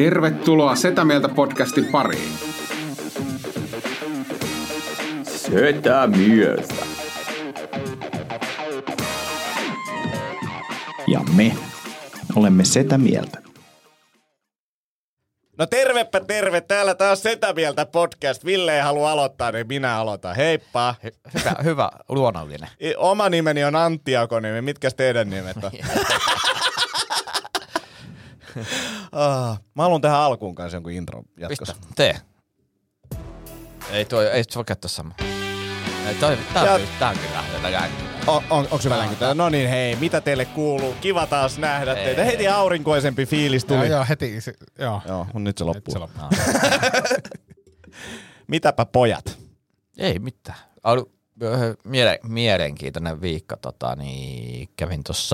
Tervetuloa Setä Mieltä podcastin pariin. Setä Mieltä. Ja me olemme Setä Mieltä. No tervepä terve, täällä taas Setä Mieltä podcast. Ville ei halua aloittaa, niin minä aloitan. Heippa. Hyvä, luonnollinen. Oma nimeni on Antti Akonimi. Mitkäs teidän nimet on? Mä haluan tehdä alkuun kanssa jonkun intro jatkossa. Pistä, tee. Ei voi käyttää samaa. Tää on kyllä. Onko se välänkytä? No niin, hei, mitä teille kuuluu? Kiva taas nähdä teitä. Heti aurinkoisempi fiilis tuli. Joo, heti. Joo, nyt se loppuu. Mitäpä pojat? Ei mitään. Ollut mielenkiintoinen viikko. Kävin tuossa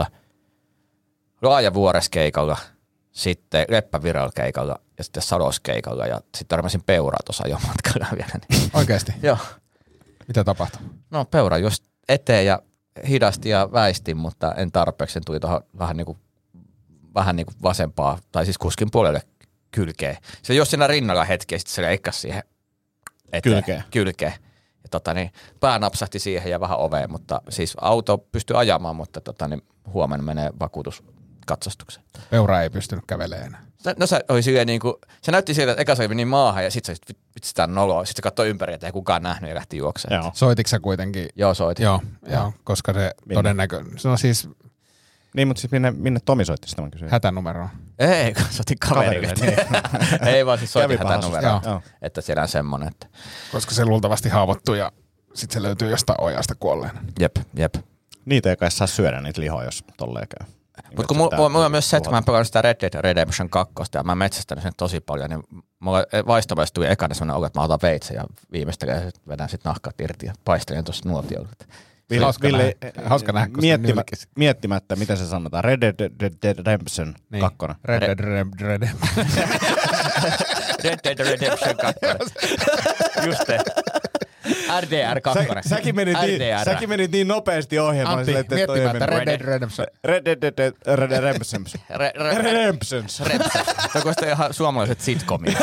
Laajavuoreskeikalla, sitten Leppävirralla-keikalla ja sitten Saloskeikalla ja sitten törmäsin Peuraa tuossa jo matkalla vielä. Oikeesti? Joo. Mitä tapahtui? No Peura just eteen ja hidasti ja väistin, mutta en tarpeeksi. Sen tuli tuohon vähän niin kuin vasempaa, tai siis kuskin puolelle kylkeen. Se jos siinä rinnalla hetki ja sitten se leikkasi siihen eteen. Kylkeen. Ja pää napsahti siihen ja vähän oveen, mutta siis auto pystyi ajamaan, mutta huomenna menee vakuutuskatsastukseen. Peura ei pystynyt kävelemään enää. No se oli silleen niinku, se näytti siltä, että eka se meni maahan ja sit se vitsi tää noloa. Sit se katsoi ympäri, että ei kukaan nähnyt ja lähti juokseen. Joo. Soititko sä kuitenkin? Joo, soitin. Joo, koska se todennäköisesti, no siis Niin, mutta siis minne Tomi soitti sitä, mä kysyin. hätänumeroon. Ei, soitin kaverille. Ei vaan siis soitin hätänumeroon, Joo. että siellä on semmonen, että Koska se luultavasti haavoittui ja sit se löytyy jostain ojasta kuolleena. jep. Niitä ei kai saa syödä niitä lihoja, jos tolleen käy. Mutta kun mulla on myös se, että mä en pelannut sitä Red Dead Redemption 2 ja mä metsästänyt sen tosi paljon, niin mulla vaistomaisesti tuli ekana semmoinen olo, että mä otan veitsen ja viimeistelen ja vedän sit nahkat irti ja paistelen tuossa nuotiolla. Hauska nähdä, kun se nylkisi. Miettimättä, miten se sanotaan. Red Dead Redemption 2. Red Dead Redemption. Red Dead Redemption 2. Just te. RDR 2. Säkin menit niin nopeasti ohjelmaan. Antti, miettimättä Red Dead Redemption. Red Dead Redemption. Redemptions. Se on kuitenkin ihan suomalaiset sitcomit.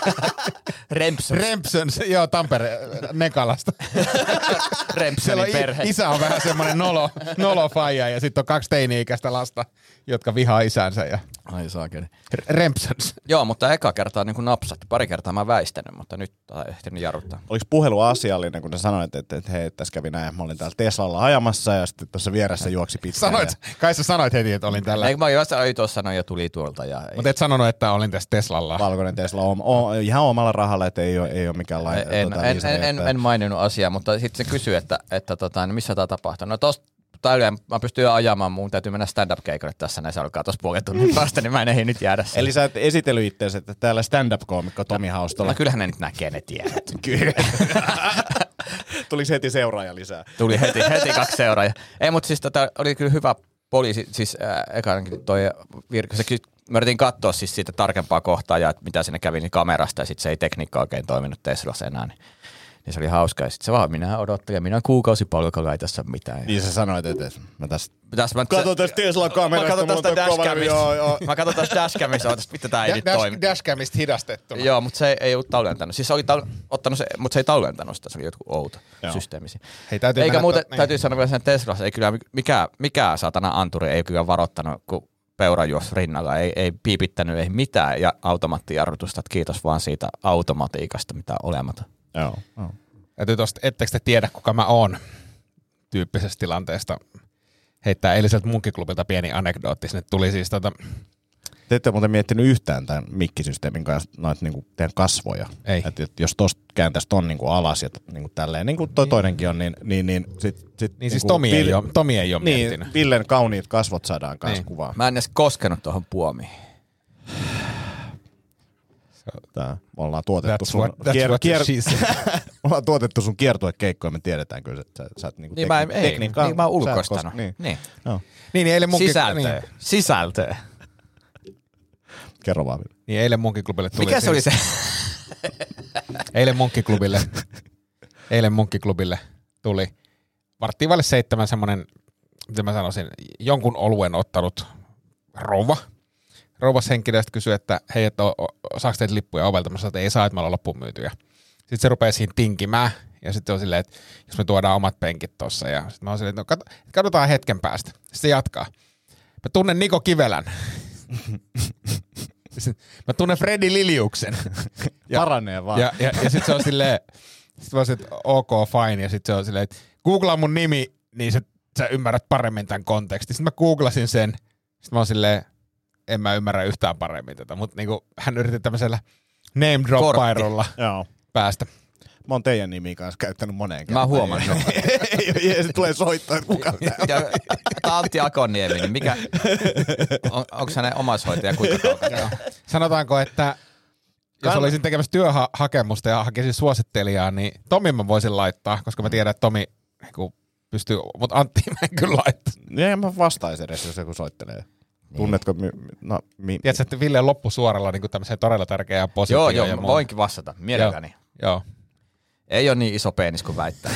Rempsons, joo, Tampere, Nekalasta. Rempsonin perhe. Isä on vähän semmoinen nolo faija ja sitten on 2 teini-ikäistä lasta, jotka vihaa isänsä. Ja Ai saakeli. Rempsons. Joo, mutta eka kertaa niin kuin napsahti. Pari kertaa mä väistänyt, mutta nyt on ehtinyt jarruttaa. Oliko puhelu asiallinen, kun ne sanoit, että hei, tässä kävi näin. Mä olin täällä Teslalla ajamassa ja sitten tuossa vieressä juoksi pitkään. Kai sä sanoit heti, että olin tällä. Eikö mä tuossa sanoin ja tuli tuolta. Mutta et sanonut, että olin tässä Teslalla. Valkoinen Tesla on ihan omalla rahalla, että ei ole mikään En maininnut asiaa, mutta sitten se kysyi, että missä tämä tapahtuu. No tosta mä pystyn jo ajamaan, mun täytyy mennä stand-up-keikalle tässä, näin se alkaa tuossa puolen tunnin päästä, niin mä en ehdi nyt jäädä sen. Eli sä et esitellyt itseäsi, että täällä stand-up-koomikko Tomi Haustola. No kyllähän ne nyt näkee, ne tiedät. Kyllä. Tuliko heti seuraaja lisää? Tuli heti 2 seuraajaa. Ei, mutta siis oli kyllä hyvä poliisi, siis ekaankin toi Virkko, me yritin katsoa siis siitä tarkempaa kohtaa ja mitä sinne kävi niin kamerasta ja sitten se ei tekniikka oikein toiminut Teslassa enää, niin se oli hauska. Ja sitten se vaan, minä odottelen, minä kuukausipalkalla ei tässä mitään. Niin sä sanoit, että mä tästä... Kato tästä Tesla-kamerasta. Mä katson tästä dashcamista, mitä tää ei nyt toimi. Dashcamista hidastettuna. Joo, mutta se ei ollut tallentanut. Siis se oli ottanut se, mutta se ei tallentanut sitä. Se oli joku outo systeemi. Hei, eikä muuten, täytyy sanoa vielä sen Teslassa, ei kyllä mikään saatana anturi ei kyllä varoittanut, kun Peura juosi rinnalla. Ei piipittänyt, ei mitään ja automaattijarrutusta. Kiitos vaan siitä automatiikasta, mitä olematon. Joo. Täytyy tosta, ettekö te tiedä, kuka mä oon tyyppisestä tilanteesta. Heittää eiliseltä munkkiklubilta pieni anekdootti. Sinne tuli siis Te ette muuten miettinyt yhtään tämän mikkisysteemin kanssa noita niinku teidän kasvoja. Ei. Et jos tosta kääntäisi ton niinku alas ja niinku tälleen, niin kuin toi toinenkin on, niin sit niin siis niinku Tomi ei ole miettinyt. Niin, Villen kauniit kasvot saadaan kanssa kuvaan. Mä en edes koskenut tuohon puomiin. Me ollaan tuotettu sun kiertuekeikkoja, me tiedetään kyllä, että sä oot niinku tekniikkaa. Niin mä oon ulkoistanut. Niin. Eilen Sisältöä. Kerro vaan. Niin eilen Munkkiklubille tuli. Mikä se oli se? Eilen Munkkiklubille tuli 6:15 semmonen, miten mä sanoisin, jonkun oluen ottanut rouva. rouvashenkilöstä kysyi, että hei, että saako teitä lippuja ovelta? Mä sanoin, että ei saa, että me ollaan loppuun myytyjä. Sitten se rupeaa siinä tinkimään. Ja sitten on silleen, että jos me tuodaan omat penkit tossa. Ja sitten mä oon silleen, että no, katsotaan hetken päästä. Sitten se jatkaa. Mä tunnen Niko Kivelän. Mä tunnen Fredi Liliuksen. Paranee vaan. Ja sitten se on silleen, sitten mä oon että ok, fine. Ja sitten se on silleen, että googlaa mun nimi, niin sä ymmärrät paremmin tämän kontekstin. Sitten mä googlasin sen. Sitten mä oon silleen, en mä ymmärrä yhtään paremmin tätä. Mutta niinku, hän yritti tämmöisellä name drop-pairulla päästä. Mä oon teidän nimiä kanssa käyttänyt moneen kertaan. Mä oon huomannut. Ja se tulee soittaa, että kuka tää on. Tää Antti Akoniemi, niin mikä, onko hänen omaishoitaja kuinka kaukana? Sanotaanko, että jos olisin tekemässä työhakemusta ja hakisin suosittelijaa, niin Tomi mä voisin laittaa, koska mä tiedän, että Tomi niin pystyy, mutta Antti mä en kyllä laittaa. Ei mä vastaisin edes, jos joku soittelee. Tunnetko? Tiedätkö, että Ville loppusuoralla niin tämmöiseen todella tärkeään positioon. Joo, voinkin vastata, mielelläni. Joo. Ei ole niin iso penis kuin väittää.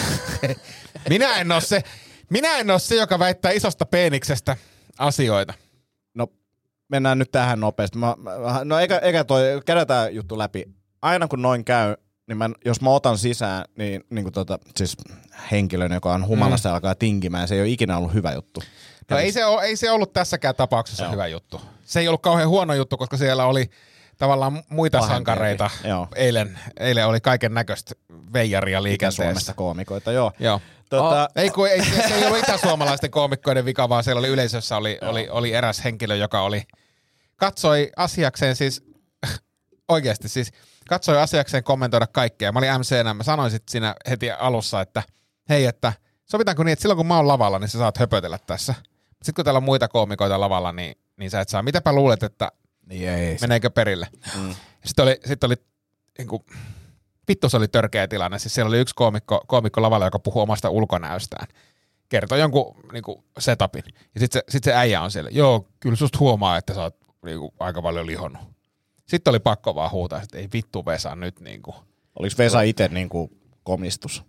Minä en ole se, joka väittää isosta peeniksestä asioita. No, mennään nyt tähän nopeasti. Eikä käydetään juttu läpi. Aina kun noin käy, niin jos mä otan sisään, niin siis henkilön, joka on humalassa ja alkaa tinkimään, se ei ole ikinä ollut hyvä juttu. No ei se ollut tässäkään tapauksessa hyvä juttu. Se ei ollut kauhean huono juttu, koska siellä oli tavallaan muita sankareita. Eilen oli kaiken näköistä veijaria liikenteessä. Suomesta koomikoita, joo. Se ei ollut itäsuomalaisten koomikkoiden vika, vaan siellä oli yleisössä oli eräs henkilö, joka katsoi asiakseen siis, oikeasti siis, katsoi asiakseen kommentoida kaikkea. Mä olin MC:nä, mä sanoin sitten siinä heti alussa, että hei, että sovitaanko niin, että silloin kun mä oon lavalla, niin sä saat höpötellä tässä. Sitten kun täällä on muita koomikoita lavalla, niin sä et saa. Mitäpä luulet, että meneekö perille? Sitten oli niin kuin, vittu se oli törkeä tilanne. Siis siellä oli yksi koomikko lavalla, joka puhui omasta ulkonäöstään. Kertoi jonkun niin kuin setupin. Ja sitten se äijä on siellä, joo, kyllä susta huomaa, että sä oot niin kuin, aika paljon lihonnut. Sitten oli pakko vaan huutaa, että ei vittu Vesa nyt. Niin kuin. Oliko Vesa itse niin kuin komistus?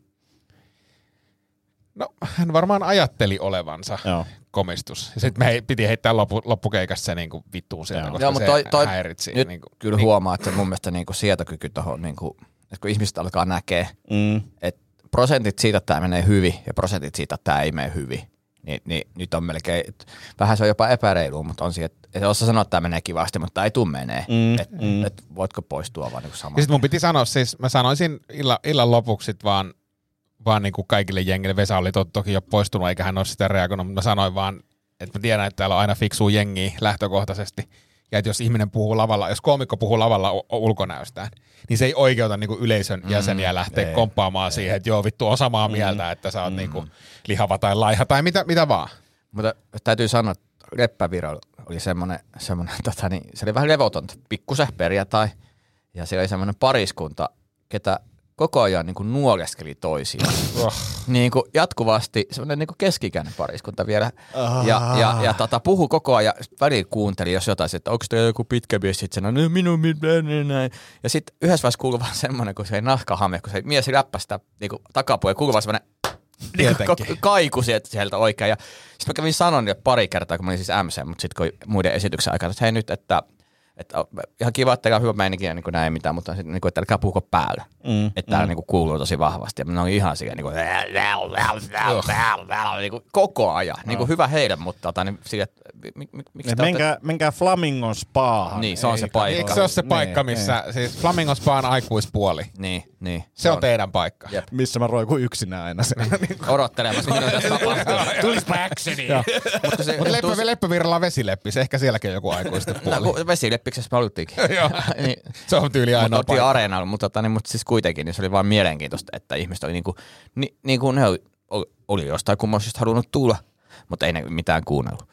No, hän varmaan ajatteli olevansa komistus. Ja sitten me piti heittää loppukeikassa se niinku vittuun sieltä, koska se häiritsi. Nyt niinku, kyllä huomaa, että mun mielestä niinku sietokyky tohon, niinku, että kun ihmiset alkaa näkee, että prosentit siitä, että tämä menee hyvin ja prosentit siitä, että tämä ei mene hyvin, niin nyt on melkein, vähän se on jopa epäreilu, mutta on siihen, että osaa sanoa, että tämä menee kivasti, mutta tämä ei tule menee. Että voitko poistua vaan niinku samaan. Ja sitten mun piti sanoa, siis mä sanoisin illan lopuksi vaan niin kuin kaikille jengille. Vesa oli toki jo poistunut, eikä hän ole sitä reagoinut, mutta mä sanoin vaan, että mä tiedän, että täällä on aina fiksua jengiä lähtökohtaisesti. Ja että jos ihminen puhuu lavalla, jos koomikko puhuu lavalla ulkonäöstään, niin se ei oikeuta niin kuin yleisön jäseniä lähteä komppaamaan siihen, että joo vittu on samaa mieltä, että sä oot niin kuin lihava tai laiha tai mitä vaan. Mutta täytyy sanoa, että Reppäviro oli semmoinen se oli vähän levotonta, pikkusen perjantai, ja siellä oli semmoinen pariskunta, ketä koko ajan niin kuin nuoleskeli toisiaan. Niin kuin jatkuvasti semmoinen niin kuin keski-ikäinen pariskunta vielä. Ja puhui koko ajan, välillä kuunteli, jos jotain, että onko teillä joku pitkä mies, sitten sanoi, minun näin. Ja sitten yhdessä vaiheessa kuului vaan semmoinen, kun se ei nahkahame, kun se mies läppäsi sitä niin takapuolella, kuului vaan semmoinen kaiku sieltä oikein. Ja sitten mä kävin sanon pari kertaa, kun mä olin siis MC, mutta sitten kun muiden esityksen aikana, että hei nyt, että ihan kiva, että on hyvä meininki ja niin näin mitään, mutta sitten, että älkää puhuko päällä. Että täällä niin kuuluu tosi vahvasti. Ja ne on ihan siihen niin koko ajan. Niin hyvä heille, mutta niin sille, miksi menkää Flamingon Spaahan. Niin, se on se paikka. Eikö se ole se paikka, missä siis Flamingon Spaan aikuispuoli? Niin. Se on teidän paikka. Jep. Missä mä roikun yksinä aina. Odottelemassa, mitä tässä tapahtuu. Tulispa actioni. Mutta Leppävirralla on vesileppi. Se ehkä sielläkin on joku aikuisten puoli. Vesileppiksessä me oltiinkin. Niin. Se on tyyli ainoa paikka. Areenalla, mutta siis kuitenkin niin se oli vaan mielenkiintoista, että ihmiset oli niin kuin ne oli jostain kummallisesta halunnut tulla, mutta ei ne mitään kuunnellut.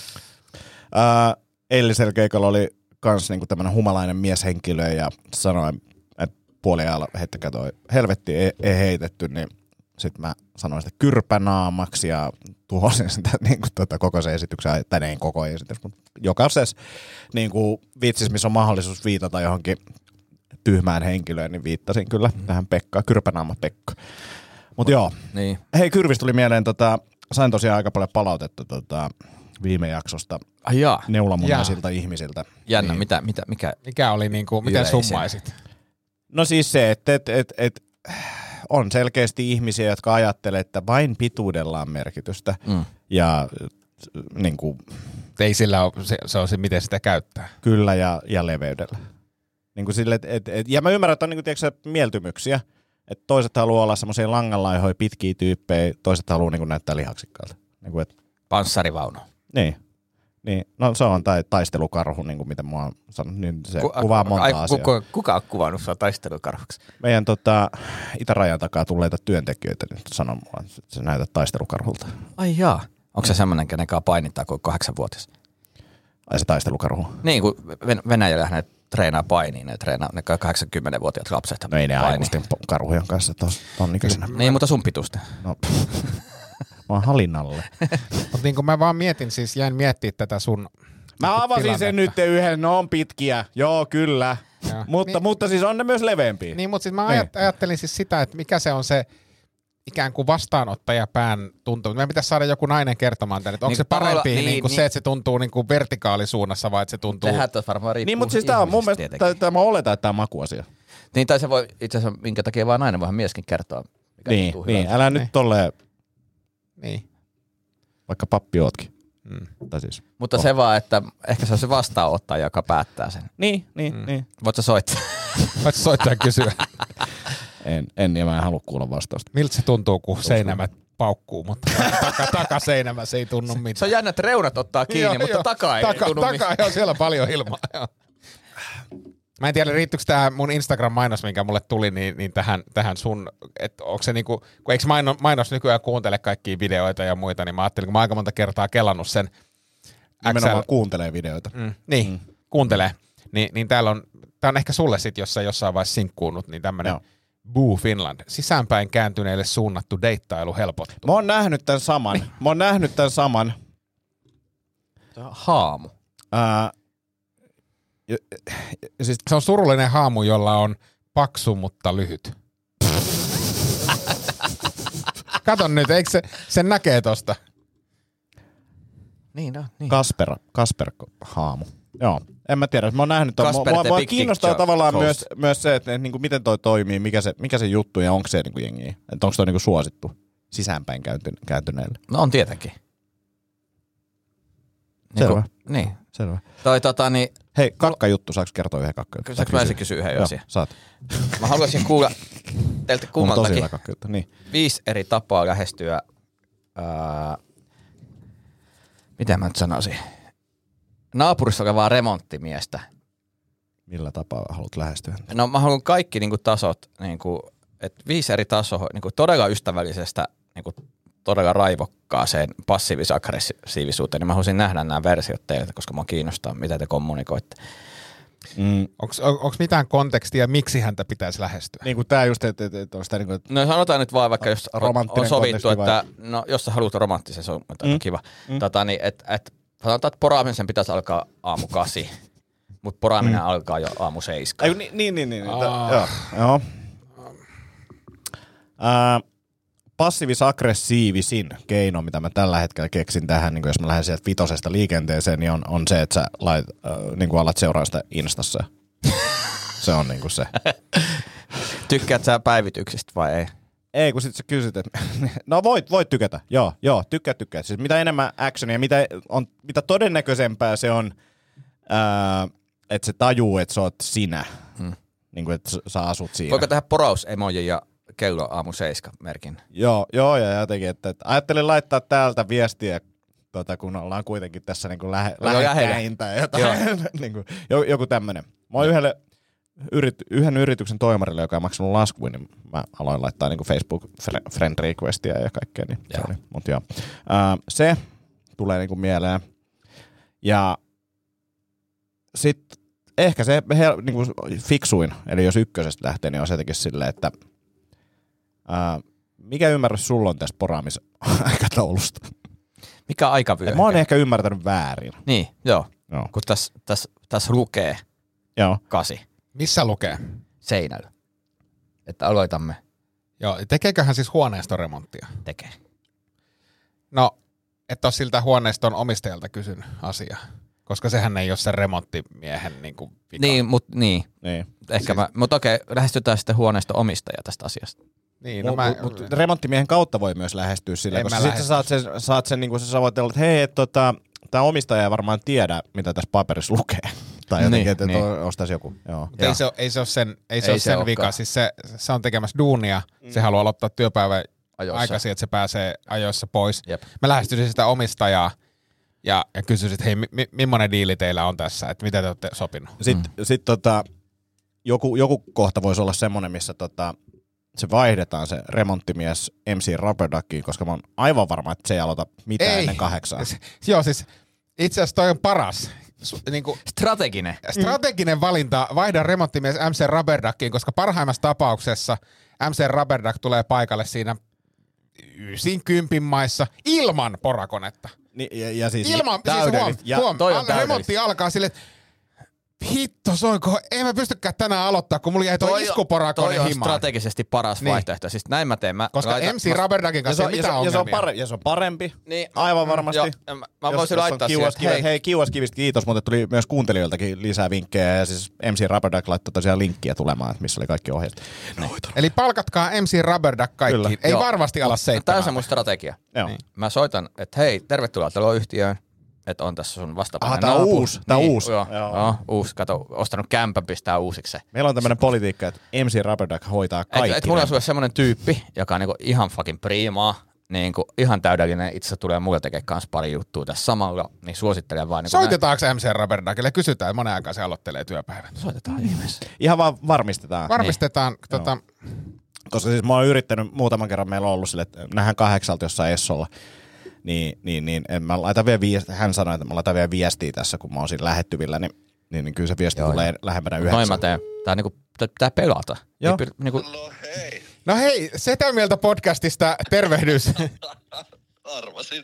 Eilisellä keikalla oli kans niinku tämmönen humalainen mieshenkilö ja sanoi, että puoliajalla heittäkää toi helvetti ei heitetty, niin sitten mä sanoin sitä kyrpänaamaksi ja tuhosin sitä niinku koko se esityksen, tai ei koko esitys, mutta jokaisessa niinku vitsissä, missä on mahdollisuus viitata johonkin tyhmään henkilöön, niin viittasin kyllä tähän Pekkaan, kyrpänaama Pekka. Mutta joo, niin. Hei Kyrvis tuli mieleen, sain tosiaan aika paljon palautetta viime jaksosta. neulamunnaisilta ihmisiltä. Jännä, Niin. mikä oli niinku, miten yleisin? summaisit? No siis se, että on selkeästi ihmisiä, jotka ajattelee, että vain pituudella on merkitystä. Ja niin kuin, Ei sillä ole, se on se, miten sitä käyttää. kyllä ja leveydellä. Niin kuin sille, ja mä ymmärrän, että on niin kuin, tiedätkö, mieltymyksiä. Että toiset haluaa olla semmoisia langanlaihoja, pitkiä tyyppejä, toiset haluaa niin kuin, näyttää lihaksikkaalta. Niin kuin, Panssarivaunu. Niin. No se on taistelukarhu, niin kuin mitä mä oon sanonut, niin se kuvaa monta asiaa. Kuka on kuvannut sua taistelukarhuksi? Meidän itärajan takaa tulleita työntekijöitä nyt sanoo mua, että se näytät taistelukarhulta. Ai jaa. Onko se semmoinen, kenen kanssa painittaa kuin 8-vuotias? Ai se taistelukarhu? Niin, kun Venäjällä ne treenaa painiin, ne treenaa ne 80-vuotiaat lapset. No ei ne aikuisten karhujen kanssa ton ikäisenä. Niin, mutta sun pituista. No, mä oon halinnalle. Mutta niin mä vaan mietin, siis jäin miettimään tätä sun Mä avasin sen nyt yhden, ne on pitkiä, joo kyllä, mutta siis on ne myös leveämpiä. Niin, mutta siis mä ajattelin siis sitä, että mikä se on se ikään kuin vastaanottajapään tuntuu. Meidän pitäisi saada joku nainen kertomaan tänne, että onko niin se parempi niin, se, että se tuntuu niin kuin vertikaalisuunnassa vai että se tuntuu... Sehän varmaan riippuu niin, mutta siis tää on mun mielestä, mä oletan, että tää on makuasia. Niin, tai se voi itse asiassa, minkä takia vaan nainen voihan mieskin kertoa. Niin, älä nyt tolleen, niin. vaikka pappi ootkin. Siis, mutta se vaan, että ehkä se on se vastaanottaja, joka päättää sen. Niin. Voitko soittaa? Voitko soittaa ja kysyä? En, ja mä en halua kuulla vastausta. Miltä se tuntuu, kun seinämät paukkuu, mutta takaseinämä se ei tunnu mitään. Se on jännä, että reunat ottaa kiinni, mutta takaa ei tunnu mitään. Takaa, joo, siellä on paljon ilmaa. Joo. Mä en tiedä, riittyykö tämä mun Instagram-mainos, minkä mulle tuli, niin tähän sun, että onko se niinku, kun eikö mainos nykyään kuuntele kaikkia videoita ja muita, niin mä ajattelin, kun mä aika monta kertaa kelannut sen nimenomaan kuuntelee videoita. Kuuntelee. Niin tää on ehkä sulle sit, jos sä jossain vaiheessa sinkkuunut, niin tämmönen Boo Finland, sisäänpäin kääntyneille suunnattu deittailu helpottuu. Mä oon nähnyt tän saman. Haamu. Siis se on surullinen haamu, jolla on paksu, mutta lyhyt. Kato nyt, eikö sen näkee tosta? Niin. Kasper haamu. Joo, en mä tiedä. Mä oon nähnyt, mua kiinnostaa tavallaan myös se, että niinku, miten toi toimii, mikä se juttu ja onko se niinku jengiä. Että onko toi niinku suosittu sisäänpäin kääntyneelle. No on tietenkin. Selvä. Niin. Selvä. Niin... Hei, kakkajuttu, saaks kertoa yhden kakkajuttu? Saanko mä ensin kysyä yhden asian? Saat. Mä haluaisin kuulla teiltä kummaltakin tosi hyvä kakkajuttu, niin. 5 eri tapaa lähestyä, mitä mä nyt sanoisin, naapurissa olevaa remonttimiestä. Millä tapaa haluat lähestyä? No mä haluan kaikki niinku tasot, niinku, että 5 eri tasoa, niinku todella ystävällisestä, niinku todella raivokkaaseen passiivis-aggressiivisuuteen, niin mä haluaisin nähdä nämä versiot teiltä, koska mua kiinnostaa, mitä te kommunikoitte. Onko mitään kontekstia, miksi häntä pitäisi lähestyä? Niin kuin tää just, että on sitä niin kuin... No sanotaan nyt vaan vaikka, jos on sovittu, että no, jos sä haluat romanttisen, se on kiva. Niin, että sanotaan, että poraamisen pitäisi alkaa aamu 8, mutta poraaminen alkaa jo aamu 7. Niin. Joo. Passiivis-aggressiivisin keino, mitä mä tällä hetkellä keksin tähän, niin jos mä lähden sieltä 5 liikenteeseen, niin on se, että sä niin alat seuraa sitä Instassa. Se on niin kuin se. Tykkäät sä päivityksistä vai ei? Ei, kun sit sä kysyt, että no voit tykätä. Joo, tykkää. Siis mitä enemmän actionia, mitä todennäköisempää se on, että se tajuu, että sä oot sinä. Niin kuin, että sä asut siinä. Voiko tehdä poraus-emoji ja kello aamu 7 merkin? Joo, ja jotenkin, että ajattelin laittaa täältä viestiä, kun ollaan kuitenkin tässä niin kuin lähekkäin tai jotain, niin kuin, joku tämmönen. Mä oon yhden yrityksen toimarille, joka on maksanut laskuun, niin mä aloin laittaa niin kuin Facebook friend requestia ja kaikkea. Niin mutta joo. Se tulee niin kuin mieleen. Ja sitten ehkä se niin kuin fiksuin, eli jos 1 lähtee, niin on se jotenkin silleen, että mikä ymmärrys sulla on tästä poraamisaikataulusta? Mikä aikavyöhyke? Mä oon ehkä ymmärtänyt väärin. Niin, joo. Kun tässä lukee 8. Missä lukee? Seinällä. Että aloitamme. Joo, tekeeköhän siis huoneistoremonttia? Tekee. No, et ole siltä huoneiston omistajalta kysynyt asiaa. Koska sehän ei ole sen remonttimiehen niinku vika. Niin, Niin. ehkä mutta okei, lähestytään sitten huoneiston omistajaa tästä asiasta. Niin, no Mutta remonttimiehen kautta voi myös lähestyä sillä, koska sitten sä saat sen niin kuin sä voit että hei, tämä omistaja ei varmaan tiedä, mitä tässä paperissa lukee. Tai jotenkin, että ostaisi joku. Joo. Ei se ole sen vika. Siis se on tekemässä duunia, se haluaa aloittaa työpäivän aikaisin, että se pääsee ajoissa pois. Jep. Mä lähestyisin sitä omistajaa ja kysyisin, että hei, millainen diili teillä on tässä, että mitä te olette sopinut? Sitten joku kohta voisi olla semmoinen, missä se vaihdetaan se remonttimies MC Rubber Duckiin, koska mä oon aivan varma, että se ei aloita mitään ennen 8. Joo, siis itse asiassa toi on paras. Niinku, strateginen valinta, vaihda remonttimies MC Rubber Duckiin, koska parhaimmassa tapauksessa MC Rubber Duck tulee paikalle siinä 90 maissa ilman porakonetta. Ja siis ilman, siis huom, remontti alkaa silleen, hitto soiko, ei mä pystykään tänään aloittaa, kun mulla jäi tuo iskuporakone himaan. Toi on strategisesti paras vaihtoehto. Siis näin mä teen. Koska MC Rubber Duckin kanssa ei mitään ongelmia. Ja se on parempi, niin, aivan varmasti. Mä voisin laittaa siihen. Hei, Kiuaskivistä kiitos, mutta tuli myös kuuntelijoiltakin lisää vinkkejä. Ja siis MC Rubber Duck laittoi tosiaan linkkiä tulemaan, missä oli kaikki ohjeet. Eli palkatkaa MC Rubber Duck kaikkiin. Ei varmasti ala 7. Tämä on se mun strategia. Niin. Mä soitan, että hei, tervetuloa taloyhtiöön. Että on tässä sun vastapäinen tää on uusi. Tää on uusi. Joo, uusi. Kato, ostanut kämpän, pistää uusiksi se. Meillä on tämmönen politiikka, että MC Rubber Duck hoitaa kaikki. Et mulla on sulle semmonen tyyppi, joka on niinku ihan fucking priimaa, niinku ihan täydellinen. Itse asiassa tulee mulle tekemään kans pari juttua tässä samalla, niin suosittelen vaan. Niinku soitetaanko MC Rubber Duckille? Kysytään, monen aikaa se aloittelee työpäivän. Soitetaan ihmeessä. Ihan vaan varmistetaan. Varmistetaan. Niin. Koska siis mä oon yrittänyt muutaman kerran, meillä on ollut sille, että nähdään 8 jossain Essolla. Niin mä laitan vielä hän sanoi, että mä laitan vielä viestiä tässä, kun mä oon siinä lähettyvillä, niin kyllä se viesti tulee lähempänä 9. Noin mä teen. Tää pelata. Joo. No hei, Setä Mieltä podcastista tervehdys. Arvasin.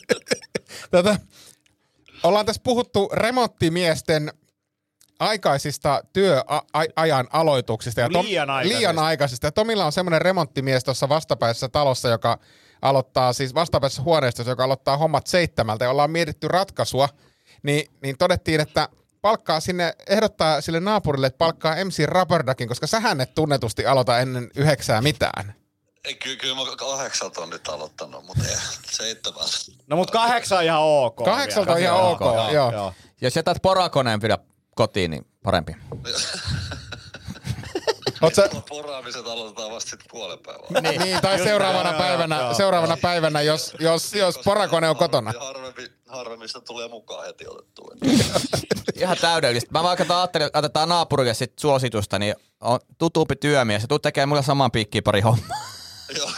Ollaan tässä puhuttu remonttimiesten aikaisista työajan aloituksista. Ja liian aikaisista. Ja Tomilla on semmoinen remonttimies tuossa vastapäisessä talossa, joka aloittaa siis vastapäisessä huoneistossa, joka aloittaa hommat 7 ja ollaan mietitty ratkaisua, niin todettiin, että ehdottaa sille naapurille, että palkkaa MC Rubber Duckin, koska sähän et tunnetusti aloita ennen 9 mitään. Kyllä mä 8 on nyt aloittanut, mutta ei 7. No mut 8 on ihan ok. 8 on ihan ok, joo. Jos jätät porakoneen pidä kotiin, niin parempi. Poraamiset aloitetaan vasta sitten puolen päivänä. Niin, tai seuraavana päivänä, jos porakone on kotona. Harvemmin sitä tulee mukaan heti otettua. Ihan täydellistä. Mä vaikka ajattelin, että otetaan naapurille sit suositusta, niin on tutuumpi työmies ja tuu tekemään mulle saman piikkiin pari hommaa. Joo.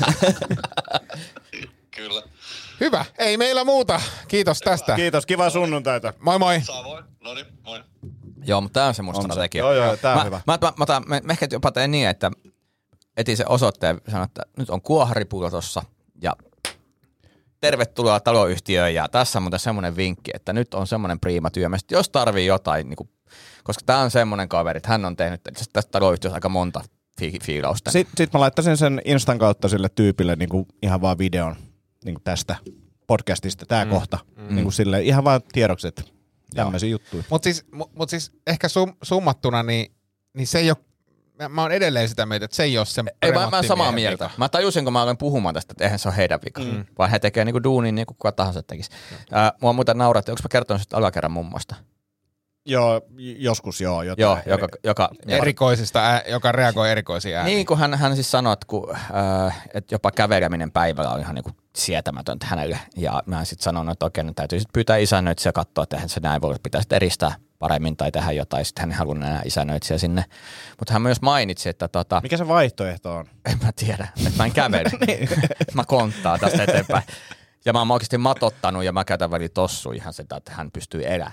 Kyllä. Hyvä, ei meillä muuta. Kiitos tästä. Kiitos, kivaa sunnuntaita. Moi moi. Samoin, noniin, moi. Joo, mutta tää on se mun strategia. Joo, tää on hyvä. Mä ehkä jopa teen niin, että etin sen osoitteen ja sanoin, että nyt on kuoharipulla tossa ja tervetuloa taloyhtiöön ja tässä on muuten semmoinen vinkki, että nyt on semmoinen priima työmies, jos tarvii jotain, niin kuin, koska tää on semmoinen kaveri, että hän on tehnyt tästä taloyhtiössä aika monta fiilausta. Sitten mä laittaisin sen Instan kautta sille tyypille niin kuin ihan vaan videon niin kuin tästä podcastista, tää kohta. Niin kuin sille, ihan vaan tiedokset. Tämmöisiä juttuja. Mutta siis ehkä summattuna, niin se ei ole, mä oon edelleen sitä mieltä, että se ei ole sen remonttimiehen mä samaa mieltä. Vika. Mä tajusin, kun mä aloin puhumaan tästä, että eihän se ole heidän vika, vaan he tekee niinku duunin niin kuin kuka tahansa tekisi. Mua muuten nauratti, onko mä kertonut sitä alakerran mummosta? Joo, joskus joo. Joo, joka reagoi erikoisiin ääniin. Niin kuin hän siis sanoi, että jopa käveleminen päivällä on ihan niinku sietämätöntä hänelle. Ja mä sitten sanon, että okei, täytyy sitten pyytää isännöitsijä katsoa, että eihän se näin voi, pitäisi eristää paremmin tai tehdä jotain. Sitten hän ei halunnut enää isännöitsijä sinne. Mutta hän myös mainitsi, että mikä se vaihtoehto on? En mä tiedä, että mä en kävele. Mä konttaan tästä eteenpäin. Ja mä oon oikeasti matottanut ja mä käytän väliin tossu ihan sitä, että hän pystyy elämään.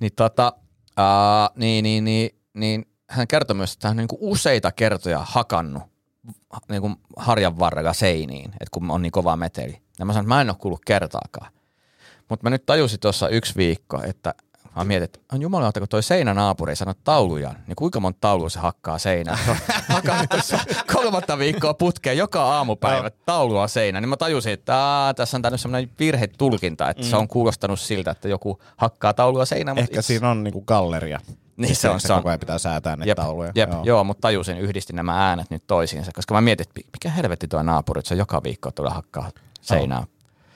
Niin hän kertoi myös, että hän on niin kuin useita kertoja hakannut niin kuin harjan varrella seiniin, että kun on niin kova meteli. Ja mä sanoin, että mä en ole kuullut kertaakaan. Mutta mä nyt tajusin tuossa 1 viikko, että Mä mietin, että on jumalauta, kun toi seinänaapuri ei sano tauluja, niin kuinka monta taulua se hakkaa seinään? Se on hakannut tuossa 3 viikkoa putkeen joka aamupäivä taulua seinään. Niin mä tajusin, että tässä on tämmöinen sellainen virhetulkinta, että se on kuulostanut siltä, että joku hakkaa taulua seinään. Ehkä siinä on niinku galleria. Niin se on. Koko ajan pitää säätää ne tauluja. Joo, mutta tajusin, yhdistin nämä äänet nyt toisiinsa, koska mä mietin, että mikä helvetti tuo naapuri, että se joka viikko tulee hakkaa seinään.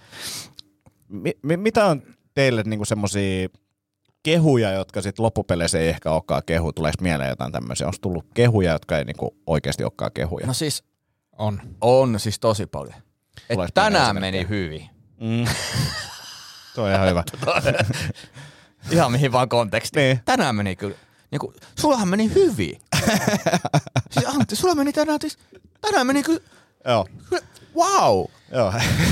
Mitä on teille niinku semmosia kehuja, jotka sitten loppupeleissä ei ehkä olekaan kehu? Tuleeko mieleen jotain tämmöisiä? Onko tullut kehuja, jotka ei niinku oikeasti olekaan kehuja? No siis on siis tosi paljon. Tänään meni hyvin. Se on ihan hyvä. Ihan mihin vaan kontekstiin. Niin. Tänään meni kyllä. Niinku, sullahan meni hyvin. Siis Antti, sulla meni tänään meni kyllä. Joo. Wow. Joo.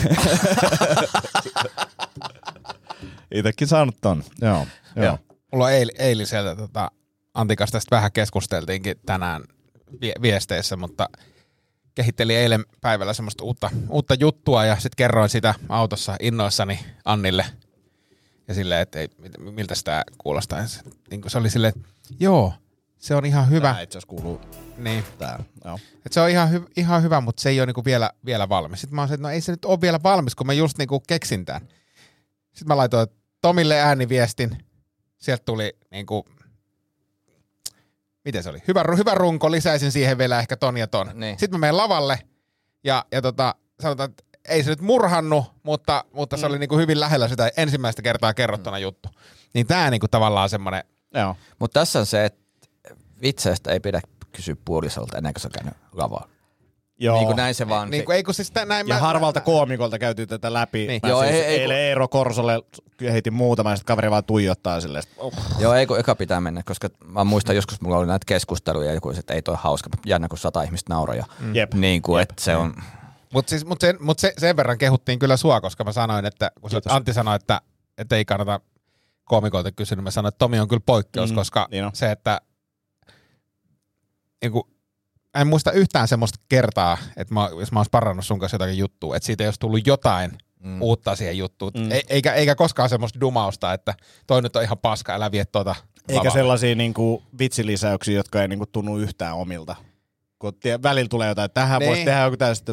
Itekin saanut ton. Joo. Mulla on eiliseltä Antikas tästä vähän keskusteltiinkin tänään viesteissä, mutta kehittelin eilen päivällä semmoista uutta juttua ja sitten kerroin sitä autossa innoissani Annille. Ja silleen, että miltä sitä kuulostaa. Niin se oli silleen, että joo, se on ihan hyvä. Tää itse asiassa kuuluu niin. tää. Joo. Et se on ihan hyvä, mutta se ei ole niinku vielä valmis. Sitten mä oon se, että no ei se nyt ole vielä valmis, kun mä just niinku keksin tämän. Sitten mä laitoin Tomille ääniviestin. Sieltä tuli niinku, miten se oli? Hyvä runko, lisäisin siihen vielä ehkä ton ja ton. Niin. Sitten mä menen lavalle ja sanotaan, että ei se nyt murhannut, mutta se oli niinku hyvin lähellä sitä ensimmäistä kertaa kerrottuna juttu. Niin tää niinku tavallaan semmonen. Joo. Mutta tässä on se, että vitseistä ei pidä kysyä puolisolta ennen kuin se on käynyt lavalla. Joo. Niin kuin näin se vaan. Niin kuin, ei kun siis näin ja harvalta koomikolta käytiin tätä läpi. Niin. Joo, eilen Eero Korsolle heitin muutama ja sitten kaveri vaan tuijottaa silleen. Joo, ei kun eka pitää mennä, koska mä muistan joskus mulla oli näitä keskusteluja ja joku, että ei toi hauska. Jännä kuin 100 ihmistä nauroja. Niin kuin, että se on. Mutta sen verran kehuttiin kyllä sua, koska mä sanoin, että kun Antti sanoi, että ei kannata koomikolta kysyä, niin mä sanoin, että Tomi on kyllä poikkeus, koska niin se, että niin kuin, en muista yhtään semmoista kertaa, että jos mä oon sparrannut sun kanssa jotakin juttua, että siitä ei olisi tullut jotain uutta siihen juttuun. Eikä koskaan semmoista dumausta, että toi nyt on ihan paska, älä vie tuota eikä lavalla. Sellaisia niinku vitsilisäyksiä, jotka ei niinku tunnu yhtään omilta. Kun välillä tulee jotain, että tähän voisi tehdä joku tästä,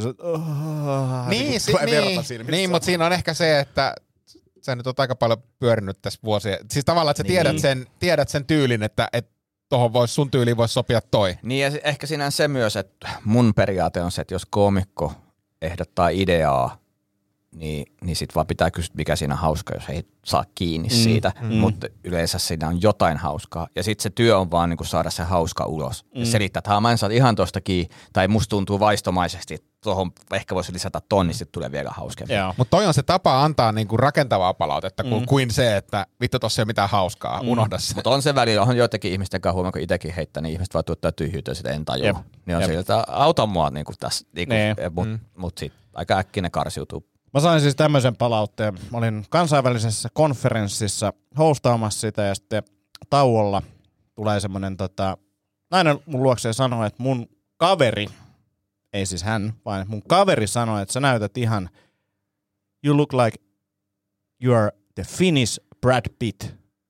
niin, mutta siinä on ehkä se, että sä nyt oot aika paljon pyörinyt tässä vuosia. Siis tavallaan, että sä tiedät sen tyylin, että sun tyyliin voisi sopia toi. Niin ja ehkä siinä on se myös, että mun periaate on se, että jos koomikko ehdottaa ideaa, niin sit vaan pitää kysyä, mikä siinä on hauska, jos ei saa kiinni siitä. Mutta yleensä siinä on jotain hauskaa. Ja sitten se työ on vaan niinku saada se hauska ulos. Ja selittää, että mä en saa ihan tosta kiinni, tai musta tuntuu vaistomaisesti, että tuohon ehkä voisi lisätä tonni, sitten tulee vielä hauskempi. Mutta toi on se tapa antaa niinku rakentavaa palautetta, kuin se, että vittu tossa ei ole mitään hauskaa, unohda se. Mutta on se välillä, on joitakin ihmisten kanssa huomaa, kun itsekin heittää, niin ihmiset vaan tuottaa tyhjyyttä, sitä en tajua. Niin on siltä, auta mua niinku tässä, niinku, mutta sitten aika äkkiä ne karsiutuu. Mä sain siis tämmöisen palautteen. Mä olin kansainvälisessä konferenssissa hostaamassa sitä ja sitten tauolla tulee semmoinen nainen mun luokseen sanoi, että mun kaveri, ei siis hän, vaan mun kaveri sanoi, että sä näytät ihan, you look like you are the Finnish Brad Pitt.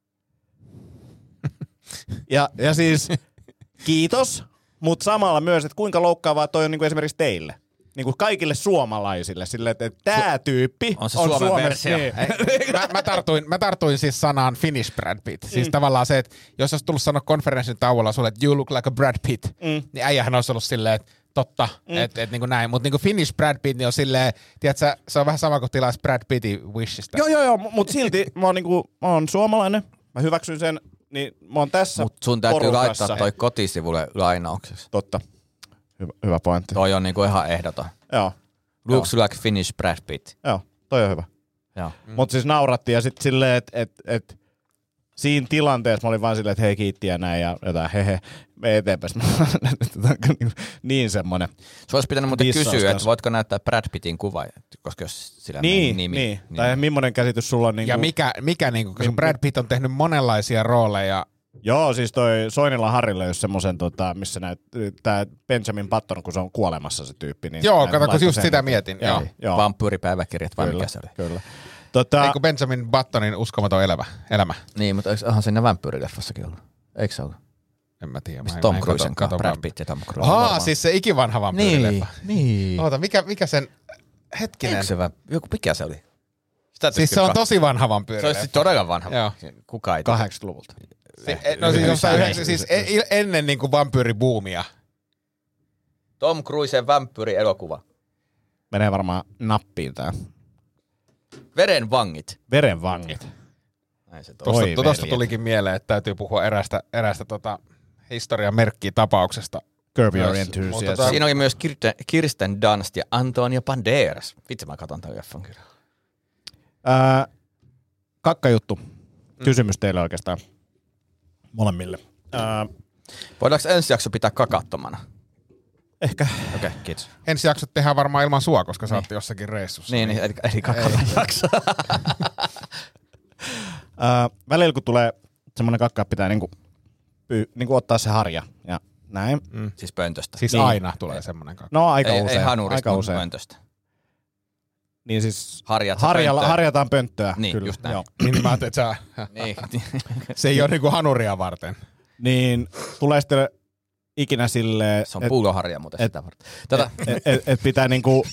ja siis kiitos, mutta samalla myös, että kuinka loukkaavaa toi on niin kuin esimerkiksi teille. Niin kuin kaikille suomalaisille, silleen, että tää tyyppi on se Suomen versio. Niin. Mä tartuin siis sanaan Finnish Brad Pitt. Siis tavallaan se, että jos olisi tullut sanoa konferenssin tauolla sulle, että you look like a Brad Pitt, niin äijähän olisi ollut silleen, että totta, että niin kuin näin. Mutta niin kuin Finnish Brad Pitt niin on silleen, tiedätkö, se on vähän sama kuin tilaisi Brad Pittin Wishistä. Joo, mutta silti mä oon suomalainen, mä hyväksyn sen, niin mä oon tässä Mut sun täytyy porukassa. Laittaa toi kotisivulle lainaukseksi. Totta. Hyvä pointti. Toi on niinku ihan ehdoton. Joo. Looks like Finnish Brad Pitt. Joo, toi on hyvä. Mutta siis naurattiin ja sitten silleen, että siinä tilanteessa mä olin vaan silleen, että hei kiitti ja näin ja jotain hehe, me eteenpäin. Niin semmonen. Se olisi pitänyt muuten kysyä, että voitko näyttää Brad Pittin kuva, koska jos sillä nimi. Niin. Tai millainen käsitys sulla on. Ja mikä niinku, koska Brad Pitt on tehnyt monenlaisia rooleja. Joo, siis toi Soinilla Harrille jos semmoisen, missä tää Benjamin Button, kun se on kuolemassa se tyyppi. Niin joo, kato, kun just sitä mietin. Joo. Vampyyripäiväkirjat, vai mikä se oli. Kyllä. Eikö Benjamin Buttonin Uskomaton elämä? Niin, mutta onhan siinä vampyyrileffassakin ollut? Eikö se ollut? En mä tiedä. Mistä Tom Cruisen kanssa, Brad Pitt ja Tom Cruise. Siis se ikivanha vampyyrileffa. Niin. Oota, mikä sen... Hetkinen. Eikö se mikä se oli? Siis se on tosi vanha Se vampyyrileffa. olisi todella vanha. Joo. Kuka ei 80-luvulta. Siis ennen niinku vampyyribuumia. Tom Cruisen vampyyri-elokuva. Menee varmaan nappiin tää. Verenvangit. Verenvangit. Näin se Tuosta tulikin mieleen, että täytyy puhua erästä historian merkkiä tapauksesta. Curb Your Enthusiasm. Siinä oli myös Kirsten Dunst ja Antonio Banderas. Vitsi, mä katon tämän leffan kyllä. Kakkajuttu. Kysymys teille oikeastaan. Molemmille. Voidaanko ensi jakso pitää kakattomana? Ehkä. Okei, kiitos. Ensi jaksot tehdään varmaan ilman sua, koska sä ootte jossakin reissussa. Niin, eli kakaton jakso. Välillä kun tulee semmoinen kakka, pitää niinku ottaa se harja ja näin. Siis pöntöstä. Siis niin. Aina tulee semmoinen kakka. No aika usein. Ei hanurista, aika usein. Pöntöstä. Niin siis harjataan pönttöä. Niin, kyllä. just näin. Joo. Niin mä ajattelin, että Niin. se ei ole niinku hanuria varten. Niin tulee sitten ikinä silleen... Se on pulloharja muuten sitä varten. Et pitää niinku...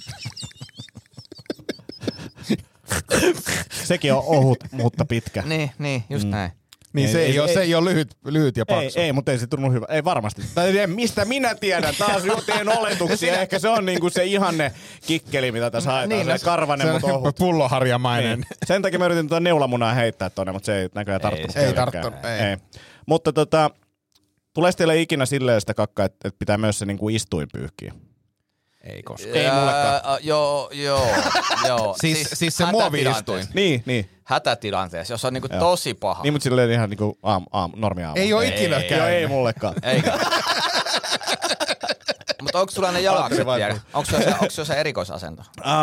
Sekin on ohut, mutta pitkä. Niin, just näin. Niin se ei ole lyhyt ja paksu. Ei, mutta ei se tunnu hyvä. Ei varmasti. Mistä minä tiedän? Taas teen oletuksia. Ehkä se on niinku se ihanne kikkeli, mitä tässä haetaan. Niin, se karvanen, mutta ohut. Pulloharjamainen. Niin. Sen takia mä yritin tuota neulamunaa heittää tonne, mutta se ei näköjään tarttunut. Ei tarttunut, ei. Mutta tulee teille ikinä silleen sitä kakkaa, että pitää myös se niinku istuin pyyhkiä? Ei koskaan. Ei mullekaan. Joo. Siis se muovi-istuin. Niin. Hätätilanteessa, jos on niinku tosi paha. Niin, mutta silleen ihan niinku normi aamu. Ei ole ikinä käynyt. Ei mullekaan. Eikä. Mutta onko sulla ne jalakset vielä? Onko sulla se erikoisasento?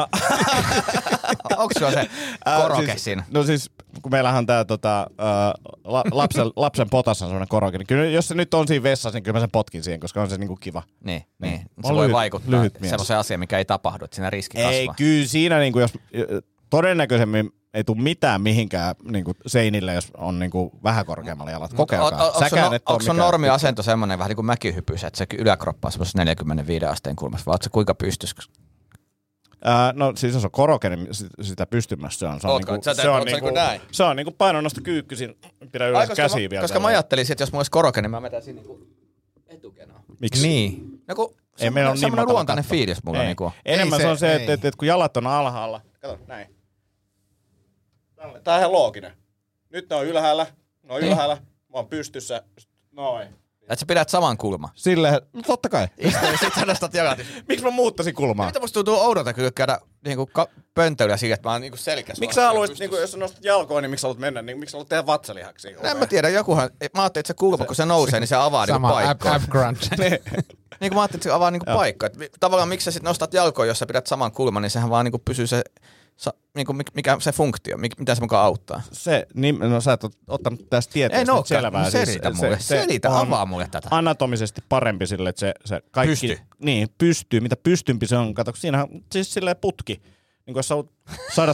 Onko sulla se koroke siinä? No siis, kun meillähän on tää lapsen potassa on semmoinen koroke, niin kyllä jos se nyt on siinä vessassa, niin kyllä mä sen potkin siihen, koska on se niinku kiva. Niin. Se voi vaikuttaa semmoiseen asiaan, mikä ei tapahdu, että siinä riski kasvaa. Ei, kyllä siinä niinku, jos todennäköisemmin ei tule mitään mihinkään niinku seinille, jos on niinku vähän korkeammalla jalat. Kokeilkaa. Onko sun normiasento semmoinen vähän niin kuin mäkihypys, että se yläkroppa on semmoisessa 45 asteen kulmassa, vai ootko se kuinka pystys? No siis jos on koroke, niin sitä pystymässä se on niinku painonnosto kyykky siinä, pidä yleensä käsiä vielä. Koska mä ajattelin, että jos mulla olisi koroke, niin mä vetäisin niinku etukenoa. Miksi? Niin. No kun semmoinen luontainen fiilis mulla niinku on. Enemmän se on se, että kun jalat on alhaalla, kato näin. Tää on ihan looginen. Nyt ne on ylhäällä, mä oon pystyssä, noin. Että sä pidät saman kulman. Silleen, no totta kai. Sit sä nostat jalat. Miksi mä muuttaisin kulmaa? Mitä musta tuntuu oudolta kyllä käydä niinku pöntöillä siihen, että mä oon niinku selkäs. Miksi sä haluaisit, niinku, jos sä nostat jalkoon, niin miksi sä haluat mennä, niin miksi sä haluat tehdä vatsalihaksia? En mä tiedä, jokuhan, mä ajattelin, että se kulma, kun se nousee, niin se avaa niinku paikkoja. Ab crunch. Niin kuin mä ajattelin, että se avaa niinku paikkoja. Tavallaan miksi sä sit nostat jalkoon, jos sä pidät saman kulman, niin sehän vaan niinku pysyy se, niinku mikä se funktio, mitä se mukaan auttaa. No sä et ottanut tästä tieteestä selvää. Selitä, avaa mulle tätä. Anatomisesti parempi sille, että se kaikki... Pystyy. Niin, pystyy. Mitä pystympi se on. Kato, siinähän siis silleen putki. Niin jos sä saada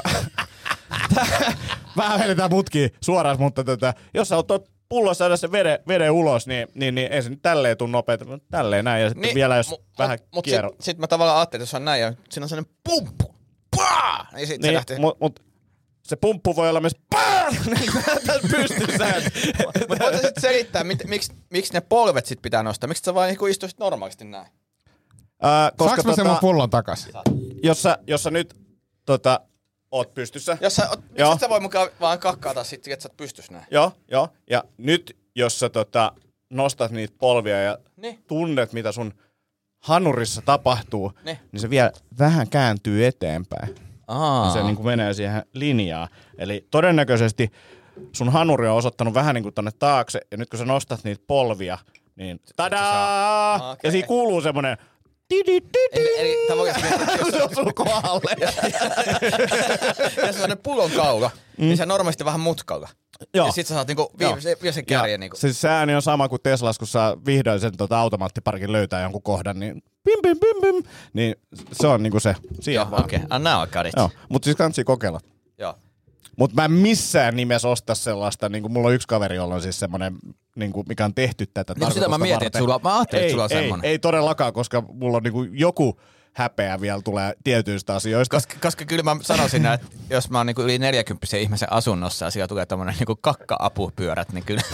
vähän vedetään putkia suoraan, mutta jos sä oot pullossa saada se veden ulos, niin ei se nyt tälleen tule nopeasti. Tälleen näin ja sitten niin, vielä jos vähän kierro. Mutta sit mä tavallaan ajattelin, että jos on näin ja siinä on sellainen pumppu. Paa! Niin sit se lähtee. Mut se pumppu voi olla myös pystyssä. Mutta voit sä sit selittää, miksi ne polvet sit pitää nostaa? Miksi sä vaan niinku istuisit normaalisti näin? Saanko mä sen mun pullon takas? Jos sä nyt oot pystyssä. Miksi sä voi mukaan vaan kakkaata sit, että sä oot pystys näin? Joo. Ja nyt jos sä nostat niitä polvia ja tunnet, mitä sun hanurissa tapahtuu, niin se vielä vähän kääntyy eteenpäin. Se niin kuin menee siihen linjaan. Eli todennäköisesti sun hanuri on osoittanut vähän niin kuin tonne taakse, ja nyt kun sä nostat niitä polvia, niin tadaa! Okay. Ja siinä kuuluu semmonen Eli tavallaan se osuu kohdalle. Jos on ne pullonkaula, niin se normaalisti vähän mutkalla. Joo. Ja sit sä saat niinku viimeisen kärjen. Niinku. Siis se ääni on sama kuin Teslas, kun saa vihdoin sen automaattiparkin löytää jonkun kohdan, niin pim. Niin se on niinku se. Joo, okei. Now I got it. Joo, mutta siis kannattaa kokeilla. Joo. Mutta mä en missään nimessä osta sellaista, niin kuin mulla on yksi kaveri, jolla on siis semmoinen, niin kuin, mikä on tehty tätä Niin sitä mä mietin, että mä ajattelin, että sulla on semmoinen. Ei todellakaan, koska mulla on niin kuin joku häpeä vielä tulee tietyistä asioista. Koska kyllä mä sanoisin, että jos mä oon niin yli 40 ihmisen asunnossa ja siellä tulee tämmönen niin kakka-apupyörät, niin kyllä.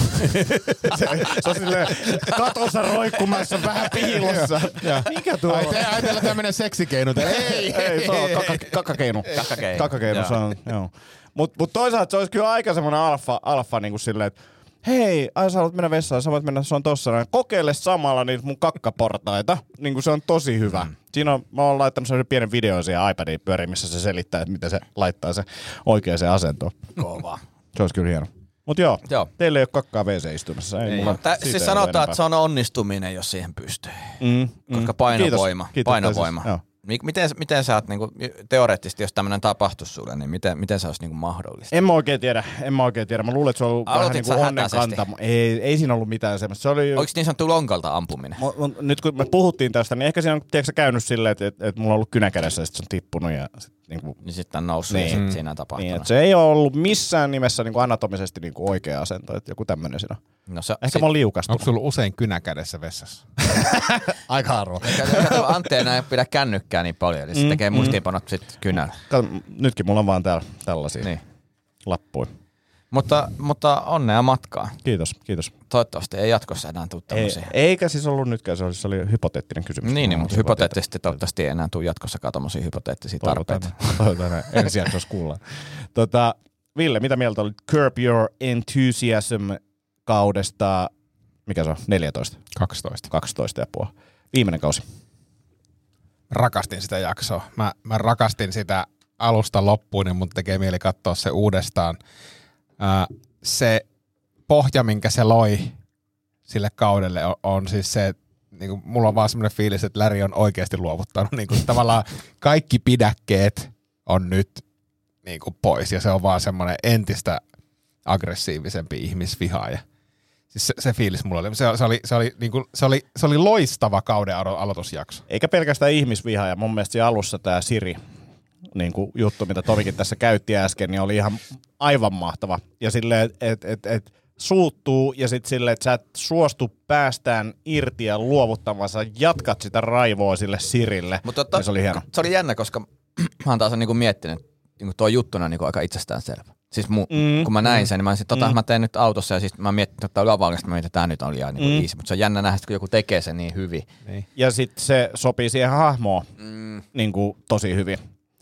Se on silleen katossa roikkumassa vähän piilossa. Mikä tuo on? Ajatella tämmönen seksikeino. Ei, se on kakkakeino. Kakkakeino se on, joo. Mut toisaalta se olisi kyllä aika semmoinen alfa niin kuin silleen, että hei, sä haluat mennä vessaan, sä voit mennä, se on tossa. Kokeile samalla niitä mun kakkaportaita. Niin kuin se on tosi hyvä. Siinä on, mä oon laittanut sellaisen pienen videon siihen iPadiin pyöriin, missä se selittää, että miten se laittaa se oikeaan asentoon. Kova. Se olisi kyllä hieno. Mut joo. Teillä ei ole kakkaa WC-istumassa. Siis sanotaan, että se on onnistuminen, jos siihen pystyy. Koska painovoima. Miten sä oot niinku, teoreettisesti, jos tämmöinen tapahtuisi sulle, niin miten se olisi niinku mahdollista? En mä oikein tiedä. Mä luulen, että se on ollut vähän niinku onnenkantama. Ei siinä ollut mitään semmoista. Oliko niin sanottu lonkalta ampuminen? Nyt kun me puhuttiin tästä, niin ehkä siinä on tiedätkö, käynyt silleen, että mulla on ollut kynäkädessä ja sitten se on tippunut. Ja niin sitten on noussut ja sitten siinä on tapahtunut. Niin, se ei ole ollut missään nimessä niinku anatomisesti niinku oikea asento, että joku tämmöinen siinä on. No ehkä mä oon liukastunut. Onko sulla usein kynäkädessä vessassa? Aika harvoin. Antti ei pidä kännykkää niin paljon, eli se tekee muistiinpanot sitten kynällä. Nytkin mulla on vaan täällä tällaisia lappuja. Mutta onnea matkaa. Kiitos. Toivottavasti ei jatkossa enää tule tämmöisiä. Eikä siis ollut nytkään, se oli hypoteettinen kysymys. Niin, mutta hypoteettisesti toivottavasti ei enää tule jatkossakaan tämmöisiä hypoteettisia tarpeita. Toivotaan ensi jaksossa kuullaan. Ville, mitä mieltä olit Curb Your Enthusiasm kaudesta, mikä se on, 14? 12,5. Viimeinen kausi. Rakastin sitä jaksoa. Mä rakastin sitä alusta loppuun, niin mun tekee mieli katsoa se uudestaan. Se pohja, minkä se loi sille kaudelle, on siis se, niin kuin, mulla on vaan semmoinen fiilis, että Larry on oikeasti luovuttanut. Niin kuin, tavallaan kaikki pidäkkeet on nyt niin kuin, pois, ja se on vaan semmoinen entistä aggressiivisempi ihmisvihaaja. Siis se fiilis mulla oli. Se oli loistava kauden aloitusjakso. Eikä pelkästään ihmisvihaaja. Mun mielestä siinä alussa tämä Siri niin kuin juttu, mitä Tomikin tässä käytti äsken, niin oli ihan aivan mahtava. Ja silleen, että suuttuu ja sitten silleen, että sä et suostu päästään irti ja luovuttamassa, jatkat sitä raivoa sille Sirille. Mutta niin se oli hieno. Se oli jännä, koska mä oon taas niinku miettinyt, niinku tuo juttuna niinku aika itsestäänselvä. Siis kun mä näin sen, niin mä olisin, mä teen nyt autossa ja siis mä mietin, että lavallista, mä mietin, että tää nyt on liian niinku easy. Mutta se on jännä nähdä, kun joku tekee sen niin hyvin. Niin. Ja sitten se sopii siihen hahmoon niinku tosi hyvin.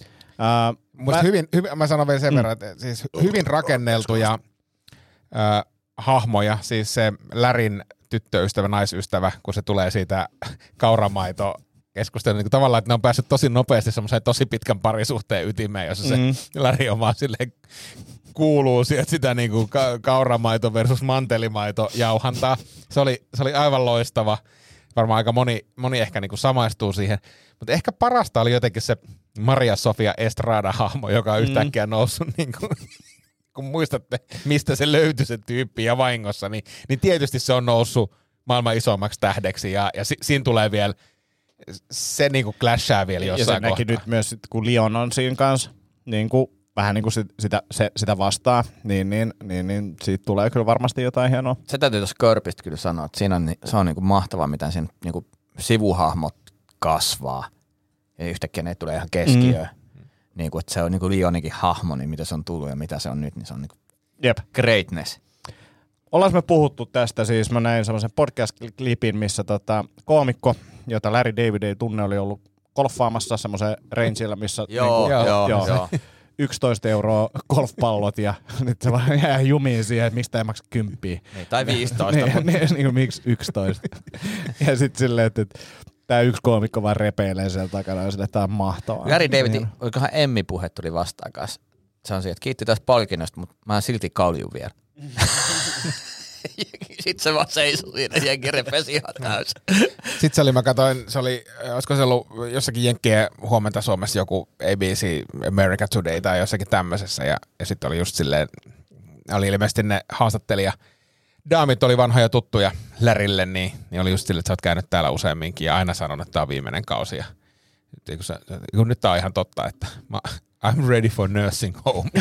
Mä sanon vielä sen verran, että siis hyvin rakenneltuja hahmoja, siis se Larryn tyttöystävä, naisystävä, kun se tulee siitä kauramaito keskustelua, niin tavallaan, että ne on päässyt tosi nopeasti semmoiseen tosi pitkän parisuhteen ytimeen, jossa se Larry on vaan silleen kuuluu sieltä sitä niinku kauramaito versus mantelimaito jauhantaa. Se oli aivan loistava. Varmaan aika moni ehkä niinku samaistuu siihen. Mutta ehkä parasta oli jotenkin se Maria Sofia Estrada-hahmo, joka on yhtäkkiä noussut, niinku, kun muistatte, mistä se löytyi se tyyppi ja vahingossa, niin tietysti se on noussut maailman isommaksi tähdeksi ja siinä tulee vielä, se niinku clashaa vielä jossain kohtaa. Ja se näki nyt myös, kun Leon on siinä kanssa, niinku, vähän niin kuin sitä vastaa, niin siitä tulee kyllä varmasti jotain hienoa. Se täytyy tuossa Curbista kyllä sanoa, että siinä on, se on niinku mahtavaa, miten siinä niinku sivuhahmot kasvaa ja yhtäkkiä ne tulee ihan keskiöön. Niinku, että se on niinku Leonikin hahmo, niin mitä se on tullut ja mitä se on nyt, niin se on niinku greatness. Ollaan me puhuttu tästä, siis mä näin semmoisen podcast-klipin, missä koomikko, jota Larry David ei tunne, oli ollut golfaamassa semmoisen rangeilla, missä joo. 11 € golfpallot ja nyt se vaan jää jumiin siihen, että mistä ei maksa 10. Niin, tai 15. niin, miksi 11? Ja sitten silleen, että tämä yksi koomikko vaan repeilee siellä takana ja silleen, että tämä on mahtavaa. Larry Davidin, olikohan Emmy-puhe tuli vastaan kanssa. Se on siihen, että kiitti tästä palkinnosta, mutta mä en silti kaljun vielä. Sitten se vaan seisoi siinä ja jengi repesi ihan täysin. Sitten se oli, mä katsoin, olisiko se ollut jossakin Jenkkien huomenta Suomessa joku ABC America Today tai jossakin tämmöisessä ja sitten oli just silleen, oli ilmeisesti ne haastattelija daamit oli vanhoja tuttuja Larrylle, niin oli just silleen, että sä oot käynyt täällä useamminkin ja aina sanonut, että tää on viimeinen kausi ja kun nyt tää on ihan totta, että I'm ready for nursing home.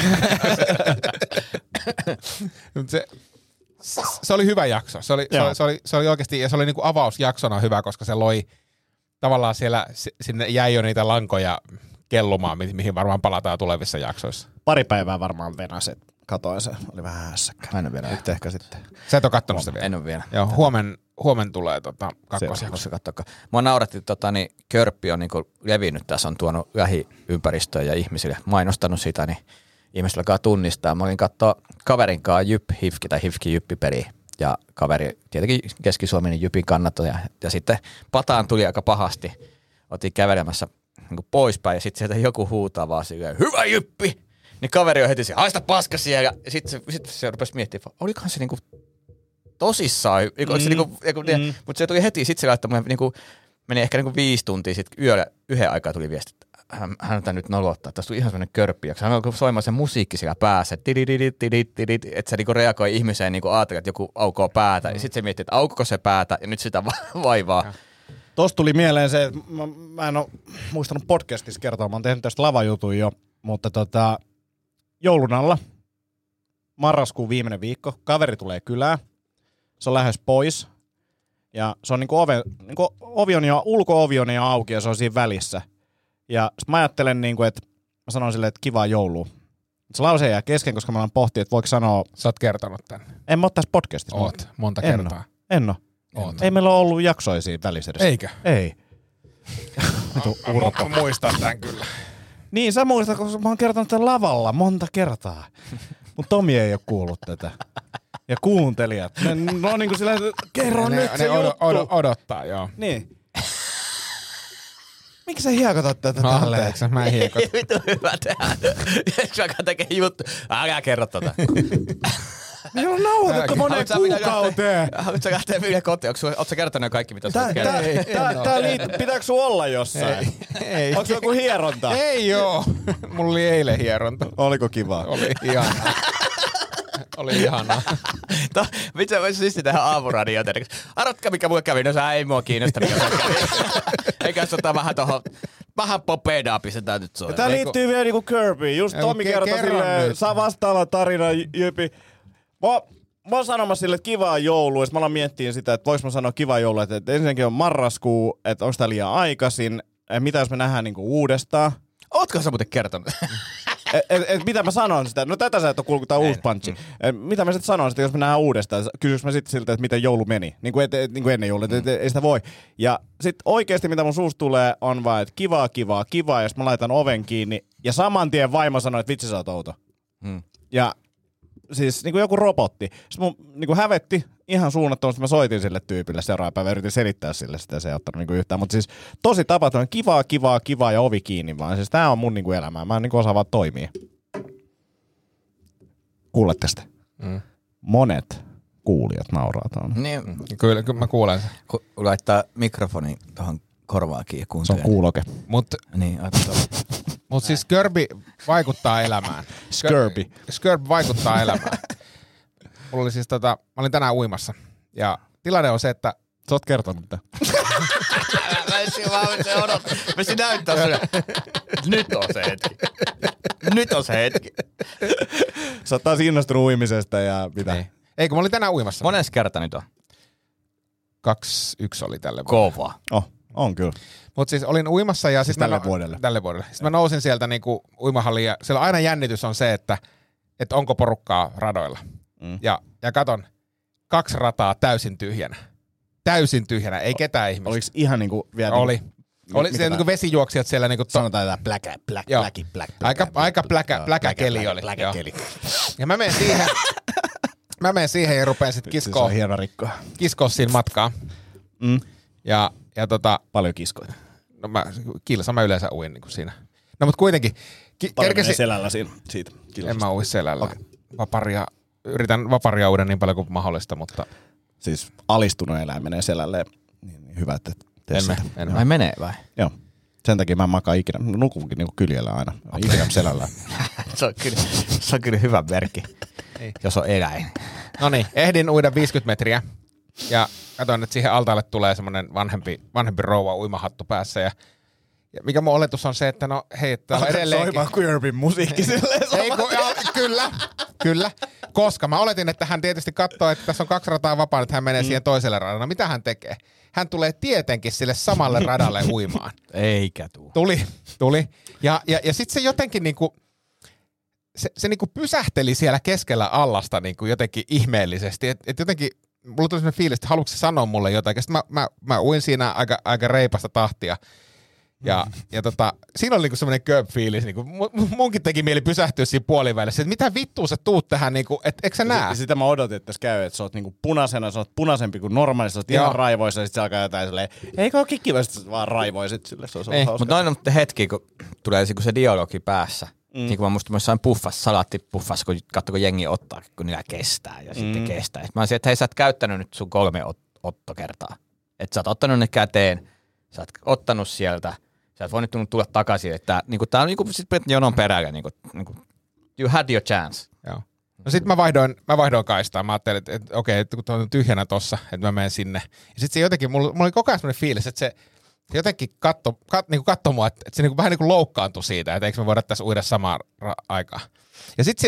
Se oli hyvä jakso. Se oli oikeasti, ja se oli niinku avausjaksona hyvä, koska se loi tavallaan sinne jäi jo niitä lankoja kellumaan, mihin varmaan palataan tulevissa jaksoissa. Pari päivää varmaan venaset. Katoin se. Oli vähän hässäkkä. Mä en ole vielä. Nyt ehkä sitten. Sä et ole kattonut sitä vielä? En ole vielä. Joo, huomen tulee kakkosjakso. Mua nauratti, Körppi on niinku levinnyt tässä, on tuonut lähiympäristöön ja ihmisille mainostanut sitä, niin ihmiset alkaa tunnistaa. Mä olin katsoa kaverin kanssa Hifki tai Hifki Jyppiperi. Ja kaveri tietenkin Keski-Suomen Jypin kannattaja. Ja sitten pataan tuli aika pahasti. Oltiin kävelemässä niin poispäin ja sitten sieltä joku huutaa vaan silleen, hyvä Jyppi! Niin kaveri on heti se, haista paska siellä. Ja sitten se rupesi miettimään, olikohan se niinku tosissaan. Mutta se tuli heti, sitten se laittoi, meni ehkä 5 tuntia, sitten yöllä 1 aikaa tuli viesti, että häntä nyt nolottaa. Tässä tuli ihan sellainen körppi, hän alkoi soimaan se musiikki siellä päässä, että se niinku reagoi ihmiseen, niinku ajattelee, että joku aukoo päätä. Ja sitten se miettii, että aukoiko se päätä, ja nyt sitä vaivaa. Tuossa tuli mieleen se, että mä en ole muistanut podcastissa kertoa, mä oon tehnyt tästä lavajutun jo, mutta joulun alla, marraskuun viimeinen viikko, kaveri tulee kylään, se on lähes pois, ja se on ovi on jo, ulko-ovi on jo auki, ja se on siinä välissä. Ja sit mä ajattelen, että mä sanon silleen, että kivaa joulua. Se lause jää kesken, koska mä alan pohtia, että voiko sanoa... Sä oot kertonut tän. En mä oo tässä podcastissa. Oot, monta kertaa. En oo. Ei meillä ole ollut jaksoja siinä välissä edes. Eikö? Ei. Mä muistan tän kyllä. Niin, sä muistat, koska mä oon kertonut tämän lavalla monta kertaa. Mut Tomi ei oo kuullut tätä. Ja kuuntelijat. Ne on niinku silleen, että kerro nyt se juttu. Odottaa, joo. Niin. Miksi sä hiekotat tätä tälleen? Anteeksi, mä en hiekota. Vittu hyvä tehdä. Jos alkaa tekee juttu, älä kerro tota. Meillä on nauhoitettu moneen kuukauteen. Haluatko sä lähteä vielä kotiin? Ootko sä kertonut kaikki, mitä sä oot kertonut? Pitääkö sun olla jossain? Ei. Onko joku hieronta? Ei oo. Mulla oli eilen hieronta. Oliko kivaa? Oli ihanaa. Oli ihanaa. Mitä voisi siistiä tähän aamuradioon? Arvatkaa, mikä mulle kävi. No sä ei mua kiinnosta, mikä mulle kävi. Eikä se ottaa vähän tohon... Vähän popedaa pistetään nyt soille. Tää liittyy vielä niinku Kirbyyn. Just Tomi kertoi silleen, saa vastaava tarina, Jypi. Mä oon sanomassa sille, että kivaa joulua, ja mä alan miettiä sitä, että voiko mä sanoa kivaa joulua, että ensinnäkin on marraskuu, että onko tää liian aikaisin, mitä jos me nähdään niinku uudestaan. Ootko sä muuten kertonut? Mitä mä sanon sitä? No tätä sä et ole kuullut, tää uusi punchi. Mitä mä sitten sanon sitä, jos me nähdään uudestaan? Kysyks mä sitten siltä, että miten joulu meni? Niin kuin ennen joulua, ei sitä voi. Ja sitten oikeesti mitä mun suusta tulee on vaan, että kivaa, jos mä laitan oven kiinni. Ja saman tien vaimo sanoo, että vitsi sä oot outo. Ja siis niin kuin joku robotti. Sitten mun niin kuin hävetti ihan suunnattomasti. Mä soitin sille tyypille seuraavan päivän, yritin selittää sille sitä, se ei ottanut niin kuin yhtään. Mutta siis tosi tapaton, kivaa ja ovi kiinni vaan. Siis tää on mun niin kuin elämää. Mä en niin kuin osaa vaan toimia. Kuulette sitä? Monet kuulijat nauraa tuonne. Niin. Kyllä mä kuulen sen. Laittaa mikrofonin tuohon korvaakin ja Se kuuntelee. on kuuloke. Niin, Mut siis Kirby vaikuttaa elämään. Kirby vaikuttaa elämään. Mulla oli siis mä olin tänään uimassa. Ja tilanne on se, että... Sä oot kertonut mitä. Mä se näyttää sulle. Nyt on se hetki. Sä oot taas innostunut uimisesta ja mitä? Niin. Eikö mä olin tänään uimassa? Mones kerta nyt on? 2-1 oli tälle vuodelle. Kova. On kyllä. Mut siis olin uimassa ja... Siis tälle vuodelle. Tälle vuodelle. Sitten mä nousin sieltä niinku uimahalliin ja siellä aina jännitys on se, että onko porukkaa radoilla. Ja katon, 2 rataa täysin tyhjänä. Täysin tyhjänä, ei ketään ihmistä. Oliks ihan niinku vielä... Oli. Oli siellä niinku vesijuoksijat siellä niinku... Sanotaan jotain black. Aika pläkä keli oli. Ja mä menen siihen ja rupean sit kiskoa. Se on hieno rikkoa. Kiskoa siinä matkaa. Ja paljon kiskoja. No kilsa mä yleensä uin niinku siinä. No mut kuitenkin. Paljon menee selällä siitä kilsasta. En mä ui selällä. Okay. Yritän vaparia uida niin paljon kuin mahdollista, mutta... Siis alistunut eläin menee selälle. Niin hyvä, että teet sitä. Vai menee vai? Joo. Sen takia mä en makaa ikinä. Nukunkin niinku kyljellä aina. Ikinä selällä. Se on kyllä hyvä merkki, jos on eläin. Noniin, ehdin uida 50 metriä. Ja katsoin, että siihen altaalle tulee semmonen vanhempi rouva uimahattu päässä. Ja mikä mun oletus on se, että no hei, täällä on edelleenkin... Soimaan Queerbin musiikki silleen. Kyllä. Koska mä oletin, että hän tietysti katsoo, että tässä on 2 rataa vapaana, että hän menee siihen toiselle radalle. No mitä hän tekee? Hän tulee tietenkin sille samalle radalle uimaan. Eikä tuu. Tuli. Ja sit se jotenkin niinku... Se niinku pysähteli siellä keskellä allasta niinku jotenkin ihmeellisesti. Et jotenkin... Mulla tuli sellainen fiilis, että haluatko se sanoa mulle jotain. Sitten mä uin siinä aika reipasta tahtia. Ja siinä oli niinku semmoinen köp-fiilis. Niinku, munkin teki mieli pysähtyä siinä puolivälissä. Että mitä vittua sä tuut tähän, niinku, että eikö sä näe? Sitä mä odotin, että tässä käy, että sä oot niinku punaisena, sä oot punaisempi kuin normaalisti, sä oot ihan raivoissa, ja sit se alkaa jotain silleen, eikö ookin kiva, sit vaan raivoisit sille, se olisi hauska. Mutta noin on hetki, kun tulee se dialogi päässä. Niin kuin mä muistin myös jossain salaattipuffassa, kun katsoi, kun jengi ottaa, kun niillä kestää ja sitten kestää. Sitten mä olisin, että hei, sä oot käyttänyt nyt sun 3 ottokertaa. Että sä oot ottanut ne käteen, sä oot ottanut sieltä, sä oot voinut tulla takaisin. Että niinku, tää on niinku sit jonon perällä, niinku, you had your chance. Joo. No sit mä vaihdoin kaistaa. Mä ajattelin, että okei, että kun tuo on tyhjänä tossa, että mä menen sinne. Ja sit se jotenkin, mulla oli koko ajan semmoinen fiilis, että se jotenkin katsoi mua, että se niinku vähän niinku loukkaantui siitä, että eikö me voida tässä uida samaan aikaan. Ja sit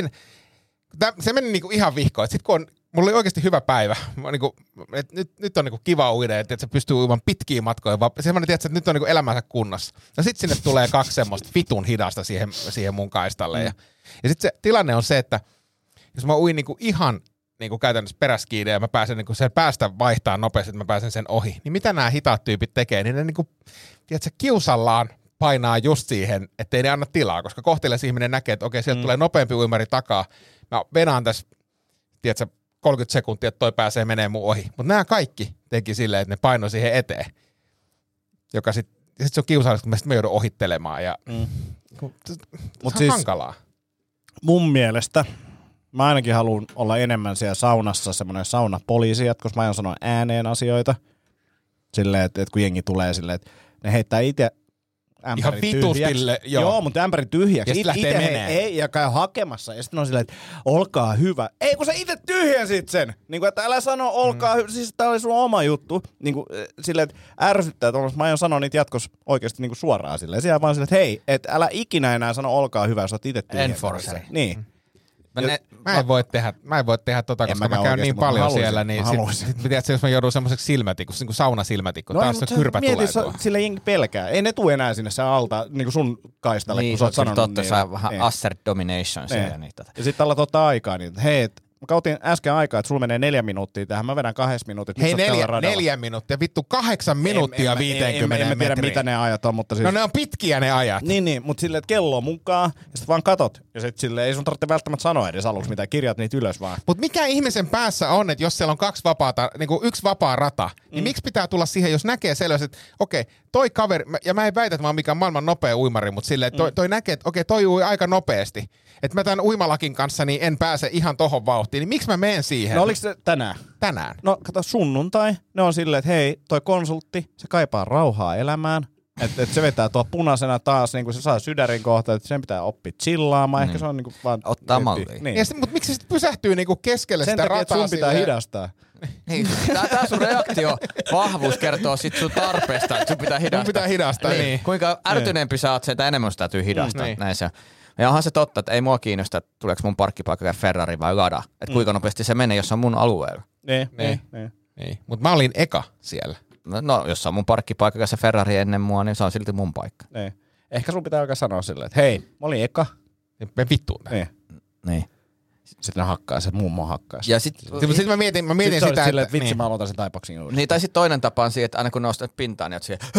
se meni niinku ihan vihkoon. Sit kun mulla oli oikeasti hyvä päivä, niinku, nyt on niinku kiva uida, että se pystyy uimaan pitkiä matkoja. Semmoinen, tiedätkö, että nyt on niinku elämänsä kunnossa. No sit sinne tulee 2 semmoista vitun hidasta siihen mun kaistalle. Ja sit se tilanne on se, että jos mä uin niinku ihan niinku käytännössä peräskiineen ja mä pääsen niinku sen päästä vaihtaa nopeasti, että mä pääsen sen ohi, niin mitä nämä hitaat tyypit tekee, niin ne niinku, tiedätkö, kiusallaan painaa just siihen, ettei ne anna tilaa, koska kohtelias ihminen näkee, että okei, sieltä tulee nopeampi uimari takaa, mä venaan tässä, tiedätkö, 30 sekuntia, että toi pääsee menee mun ohi. Mutta nämä kaikki teki silleen, että ne painoi siihen eteen, joka sit se on kiusallista, kun mä joudun ohittelemaan ja se on siis hankalaa. Mun mielestä mä ainakin haluan olla enemmän siellä saunassa semmoinen saunapoliisi, koska mä aion sanoa ääneen asioita. Silleen, että kun jengi tulee silleen, että ne heittää itse ämpärin tyhjäksi. Joo, mutta ämpärin tyhjäksi. Ja sitten lähtee menee. Ei, ja käy hakemassa. Ja sitten on silleen, että olkaa hyvä. Ei, kun sä itse tyhjensit sen. Niin kuin, että älä sano olkaa hyvä. Siis tää oli sun oma juttu. Niin kuin, silleen, että ärsyttää tuollaista. Mä aion sanoa niitä jatkossa oikeasti niin kuin suoraan silleen. Siellä vaan silleen, että hei, että älä ikinä enää sano olkaa hyvä, sä oot itse tyhjensit. Enforceri. Niin. Mä en voi tehdä tota, koska mä käyn niin paljon siellä, niin sit tiedätkö, jos mä joudun semmoiseksi silmätikuksi, niin kuin saunasilmätikku, taas se kyrpä tulee tuohon. Sille jengi pelkää. Ei ne tule enää sinne sen alta, niin kuin sun kaistalle, kun sä oot sanonut. Totta, se on vähän assert domination siellä. Ja sit tällä ottaa aikaa, niin hei, mä kautin äsken aikaa, että sulla menee 4 minuuttia tähän, mä vedän 2 minuutit. Hei, 4 minuuttia, vittu 8 minuuttia 50 metriä. En tiedä, mitä ne ajat on, mutta siis... No ne on pitkiä ne ajat. Niin, mutta silleen, että kello on mukaan, ja sit vaan katot. Ja sit silleen, ei sun tarvitse välttämättä sanoa edes aluksi mitään, kirjat niitä ylös vaan. Mut mikä ihmisen päässä on, että jos siellä on 2 vapaata, niinku 1 vapaa rata, niin miksi pitää tulla siihen, jos näkee selvästi, että okei, toi kaveri, ja mä en väitä, että mä oon mikään maailman nopea uimari, mutta silleen, toi näkee, että okei, toi ui aika nopeasti. Että mä tämän uimalakin kanssa niin en pääse ihan tohon vauhtiin, niin miksi mä menen siihen? No oliko se tänään? Tänään. No kato, sunnuntai, ne on silleen, että hei, toi konsultti, se kaipaa rauhaa elämään. Että se vetää tuo punaisena taas, niin kuin se saa sydärin kohta, että sen pitää oppia chillaamaan. Ehkä se on niin kuin vaan... Ottaa mallia. Niin. Mutta miksi se sitten pysähtyy niin kuin keskelle sen sitä takia, rataa? Sen takia, sun pitää hidastaa. Niin, tää sun reaktio vahvuus kertoo sit sun tarpeesta, että sun pitää hidastaa. Sun pitää hidastaa, niin. Kuinka ärtyneempi sä oot, sitä enemmän sitä täytyy hidastaa. Niin. Näin se on. Ja onhan se totta, että ei mua kiinnosta, että tuleeko mun parkkipaikka Ferrari vai Lada. Että kuinka nopeasti se menee, jos on mun alueella. Niin. Mutta mä olin eka siellä. No, jos on mun parkkipaikka se Ferrari ennen mua, niin se on silti mun paikka. Niin. Ehkä sun pitää alkaa sanoa silleen, että hei, mä olin eka. Me vittuun. Niin. Sitten ne hakkaa, se mummo hakkaa. Ja sit mä mietin sit sitä, silleen, että vitsi, mä aloitan sen taipaksin juuri. Niin, tai sit toinen tapa on siihen, että aina kun nostat pintaan, niin oot siihen...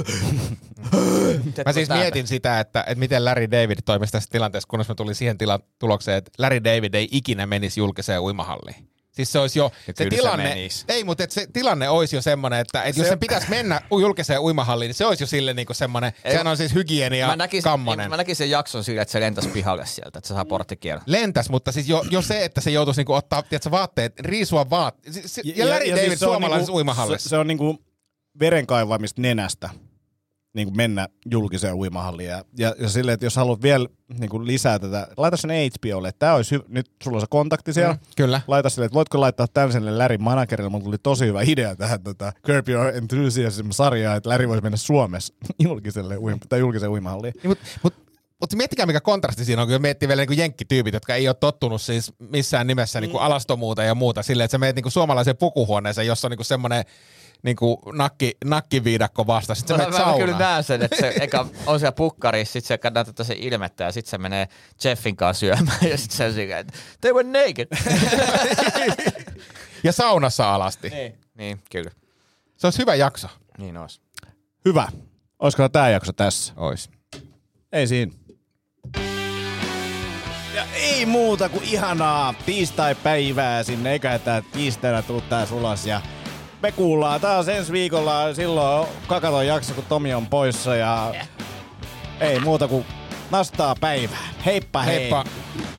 Mä siis mietin sitä, että miten Larry David toimisi tässä tilanteessa, kunnes mä tulin siihen tulokseen, että Larry David ei ikinä menisi julkiseen uimahalliin. Siis se olisi jo, se tilanne, ei, mutta se tilanne olisi jo semmoinen, että jos sen pitäisi mennä julkiseen uimahalliin, niin se olisi jo sille niinku semmoinen, sehän on siis hygienia kammonen. Mä näkisin sen jakson sille, että se lentäisi pihalle sieltä, että se saa porttikierron. Lentäs, mutta siis jo se, että se joutuisi niinku ottaa, tiedätkö, vaatteet, riisua vaatteet. Ja Larry David siis suomalaisessa uimahallissa. Se on niinku verenkaivamista nenästä. niin kuin mennä julkiseen uimahalliin. Ja silleen, että jos haluat vielä niin kuin lisää tätä, laita sen HBOlle, että tää olisi nyt sulla on se kontakti siellä. Kyllä. Laita silleen, että voitko laittaa tämän sinne Larryn managerille. Mulla tuli tosi hyvä idea tähän Curb Your Enthusiasm-sarjaan, että Larry voisi mennä Suomessa julkiseen uimahalliin. Mutta miettikää mikä kontrasti siinä on, kun miettii vielä niin jenkkityypit, jotka ei ole tottunut siis missään nimessä niin kuin alastomuuteen ja muuta silleen, että sä meet niin suomalaiseen pukuhuoneeseen, jossa on niin semmoinen niin nakkiviidakko vasta. Sitten sä menet saunaan. Mä kyllä näen sen, että se eka on siellä pukkarissa, sit se näyttää se ilmettä ja sit se menee Jeffin kanssa syömään ja sit se on siinä, että they were naked. Ja saunassa alasti. Niin, kyllä. Se olisi hyvä jakso. Niin olisi. Hyvä. Olisiko tää jakso tässä? Ois. Ei siinä. Ja ei muuta kuin ihanaa tiistai-päivää sinne, eikä tää tiistaina tuu tää ulos ja me kuullaan taas ensi viikolla silloin Kakaton jakso, kun Tomi on poissa ja ei muuta kuin nastaa päivää. Heippa hei! Heippa!